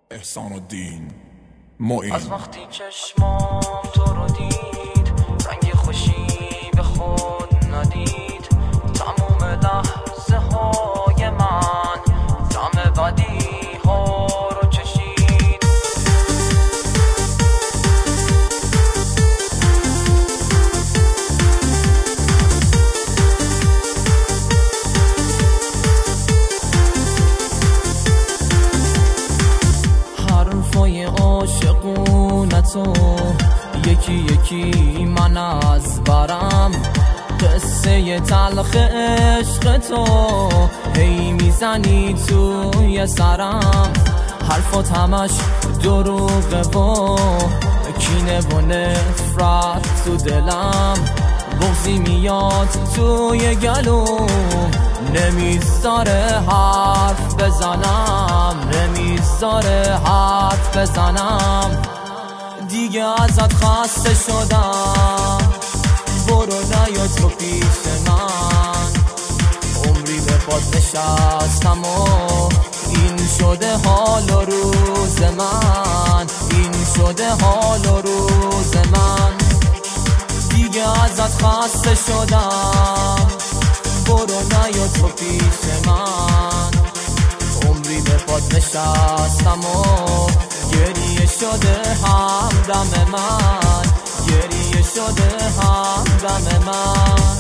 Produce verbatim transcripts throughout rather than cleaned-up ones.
احسان الدین معین. از وقتی چشمام تو رو دید رنگ خوشی به خود ندید، تموم لحظه های من طعم بدی ها رو چشید. حرفای عاشقونتو یکی یکی من از برم، قصه تلخ عشق تو هی میزنی توی سرم، حرفات همش دروغه و کینه و نفرت تو دلم، بغضی میاد توی گلوم نمیذاره حرف بزنم، نمیذاره حرف بزنم. دیگه ازت خسته شدم، برو نیا تو پیش من، عمری به پات نشستم و این شده حال و روز من، این شده حال و روز من. دیگه ازت خسته شدم، برو نیا تو پیش من، عمری به پات نشستم و گریه شده همدم من، گریه شده همدم من.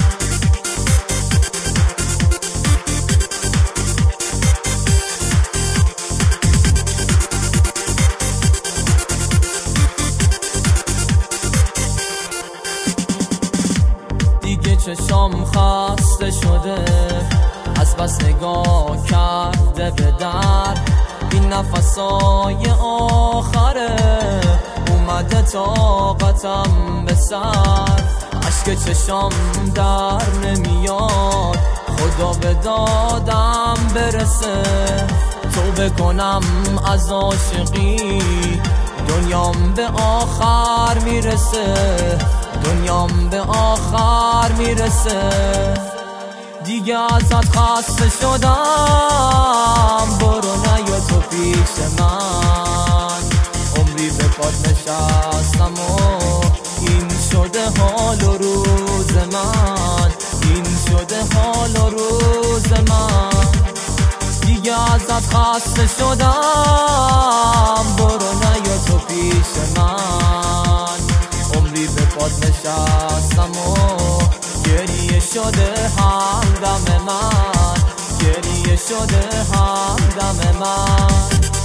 دیگه چشام خسته شده از بس نگاه کرده به در، این نفسای آخره اومده طاقتم به سر، عشق چشام در نمیاد خدا به دادم برسه، توبه کنم از عاشقی دنیام به آخر میرسه، دنیام به آخر میرسه. دیگه ازت خسته شدم، برو نیا تو پیش من، عمری به پات نشستم و این شده حال و روز من، این شده حال و روز من. دیگه ازت خسته شدم، برو نیا تو پیش من، عمری به پات نشستم و گریه شده همدم من، گریه شده همدم من.